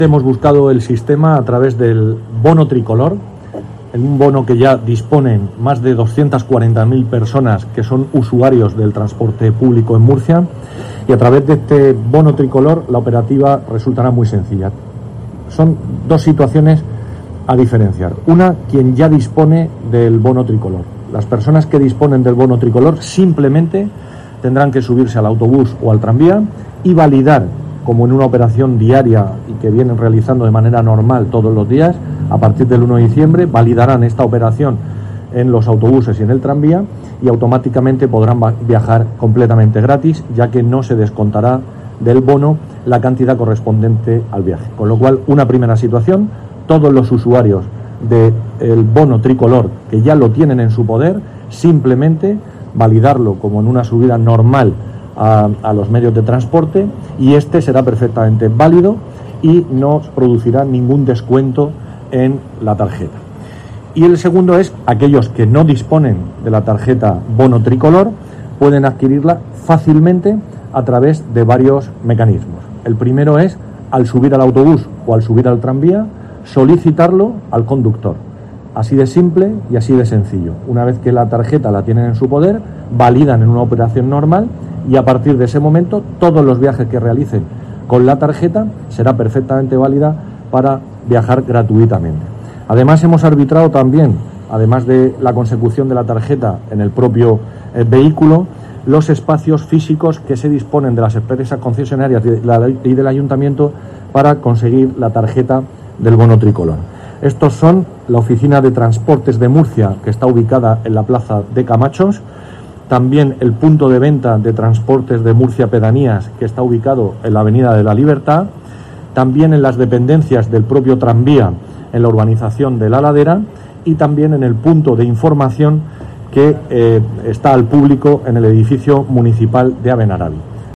Hemos buscado el sistema a través del bono tricolor, en un bono que ya disponen más de 240.000 personas que son usuarios del transporte público en Murcia, y a través de este bono tricolor la operativa resultará muy sencilla. Son dos situaciones a diferenciar. Una, quien ya dispone del bono tricolor. Las personas que disponen del bono tricolor simplemente tendrán que subirse al autobús o al tranvía y validar, como en una operación diaria y que vienen realizando de manera normal todos los días, a partir del 1 de diciembre validarán esta operación en los autobuses y en el tranvía y automáticamente podrán viajar completamente gratis, ya que no se descontará del bono la cantidad correspondiente al viaje. Con lo cual, una primera situación, todos los usuarios del bono tricolor que ya lo tienen en su poder, simplemente validarlo como en una subida normal a los medios de transporte, y este será perfectamente válido y no producirá ningún descuento en la tarjeta. Y el segundo es, aquellos que no disponen de la tarjeta bono tricolor pueden adquirirla fácilmente a través de varios mecanismos. El primero es, al subir al autobús o al subir al tranvía, solicitarlo al conductor. Así de simple y así de sencillo. Una vez que la tarjeta la tienen en su poder, validan en una operación normal y a partir de ese momento todos los viajes que realicen con la tarjeta será perfectamente válida para viajar gratuitamente. Además, hemos arbitrado también, además de la consecución de la tarjeta en el propio vehículo, los espacios físicos que se disponen de las empresas concesionarias y del ayuntamiento para conseguir la tarjeta del bono tricolor. Estos son la Oficina de Transportes de Murcia, que está ubicada en la Plaza de Camachos, también el punto de venta de transportes de Murcia Pedanías, que está ubicado en la Avenida de la Libertad, también en las dependencias del propio tranvía en la urbanización de La Ladera y también en el punto de información que está al público en el edificio municipal de Abenarabi.